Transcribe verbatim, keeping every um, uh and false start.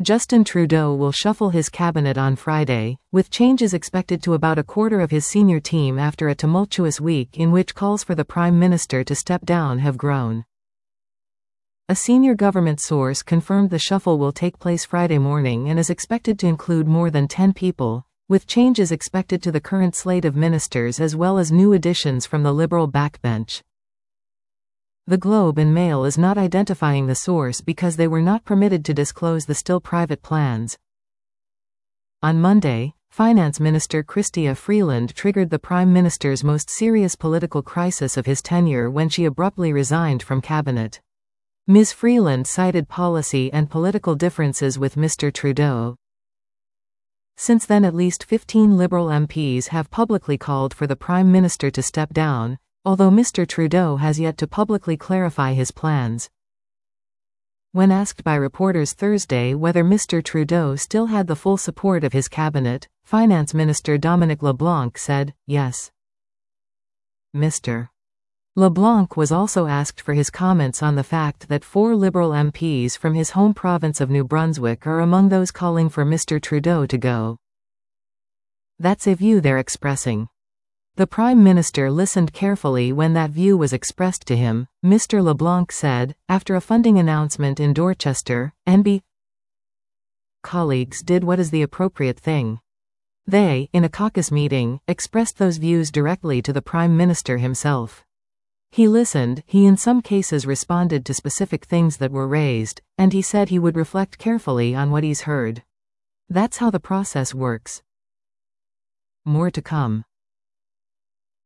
Justin Trudeau will shuffle his cabinet on Friday, with changes expected to about a quarter of his senior team after a tumultuous week in which calls for the Prime Minister to step down have grown. A senior government source confirmed the shuffle will take place Friday morning and is expected to include more than ten people, with changes expected to the current slate of ministers as well as new additions from the Liberal backbench. The Globe and Mail is not identifying the source because they were not permitted to disclose the still private plans. On Monday, Finance Minister Chrystia Freeland triggered the Prime Minister's most serious political crisis of his tenure when she abruptly resigned from cabinet. Miz Freeland cited policy and political differences with Mister Trudeau. Since then, at least fifteen Liberal M Ps have publicly called for the Prime Minister to step down, although Mister Trudeau has yet to publicly clarify his plans. When asked by reporters Thursday whether Mister Trudeau still had the full support of his cabinet, Finance Minister Dominic LeBlanc said, yes. Mister LeBlanc was also asked for his comments on the fact that four Liberal M Ps from his home province of New Brunswick are among those calling for Mister Trudeau to go. That's a view they're expressing. The Prime Minister listened carefully when that view was expressed to him, Mister LeBlanc said, after a funding announcement in Dorchester. N B colleagues did what is the appropriate thing. They, in a caucus meeting, expressed those views directly to the Prime Minister himself. He listened, he in some cases responded to specific things that were raised, and he said he would reflect carefully on what he's heard. That's how the process works. More to come.